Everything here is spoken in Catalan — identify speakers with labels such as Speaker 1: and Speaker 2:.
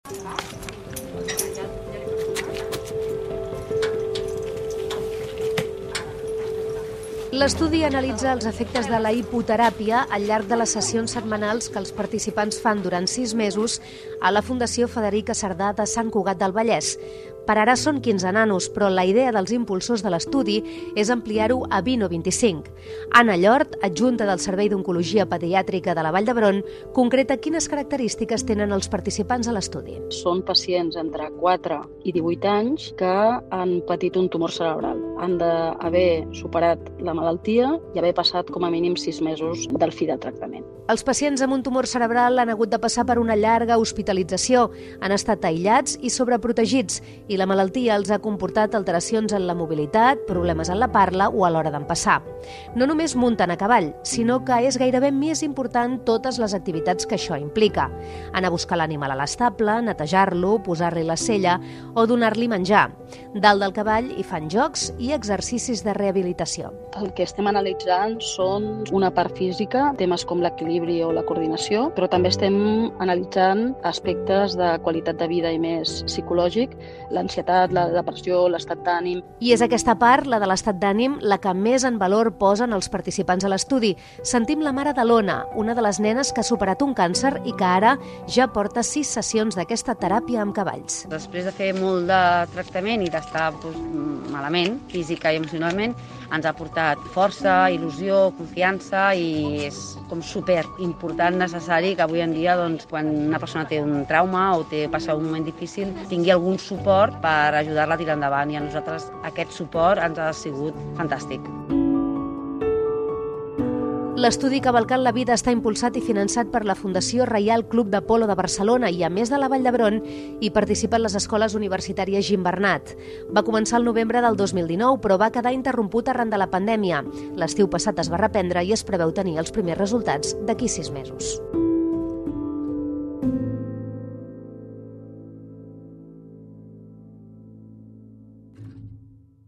Speaker 1: L'estudi analitza els efectes de la hipoteràpia al llarg de les sessions setmanals que els participants fan durant 6 mesos a la Fundació Federica Cerdà de Sant Cugat del Vallès. Per ara són 15 nanos, però la idea dels impulsors de l'estudi és ampliar-ho a 20 o 25. Anna Llort, adjunta del Servei d'Oncologia Pediàtrica de la Vall d'Hebron, concreta quines característiques tenen els participants a l'estudi.
Speaker 2: Són pacients entre 4 i 18 anys que han patit un tumor cerebral. Han d'haver superat la malaltia i haver passat com a mínim 6 mesos del fi de tractament.
Speaker 1: Els pacients amb un tumor cerebral han hagut de passar per una llarga hospitalització, han estat aïllats i sobreprotegits i la malaltia els ha comportat alteracions en la mobilitat, problemes en la parla o a l'hora d'empassar. No només munten a cavall, sinó que és gairebé més important totes les activitats que això implica. Anar a buscar l'animal a l'estable, netejar-lo, posar-li la sella o donar-li menjar. Dalt del cavall hi fan jocs i exercicis de rehabilitació.
Speaker 2: El que estem analitzant són una part física, temes com l'equilibri o la coordinació, però també estem analitzant aspectes de qualitat de vida i més psicològic, l'ansietat, la depressió, l'estat d'ànim.
Speaker 1: I és aquesta part, la de l'estat d'ànim, la que més en valor posen els participants a l'estudi. Sentim la mare de l'Ona, una de les nenes que ha superat un càncer i que ara ja porta 6 sessions d'aquesta teràpia amb cavalls.
Speaker 3: Després de fer molt de tractament i d'estar malament, física i emocionalment, ens ha portat força, il·lusió, confiança i és com super important, necessari que avui en dia, quan una persona té un trauma o passa un moment difícil, tingui algun suport per ajudar-la a tirar endavant, i a nosaltres aquest suport ens ha sigut fantàstic.
Speaker 1: L'estudi Cavalcant la Vida està impulsat i finançat per la Fundació Reial Club de Polo de Barcelona i, a més de la Vall d'Hebron, hi participen les escoles universitàries Gimbernat. Va començar el novembre del 2019, però va quedar interromput arran de la pandèmia. L'estiu passat es va reprendre i es preveu tenir els primers resultats d'aquí 6 mesos.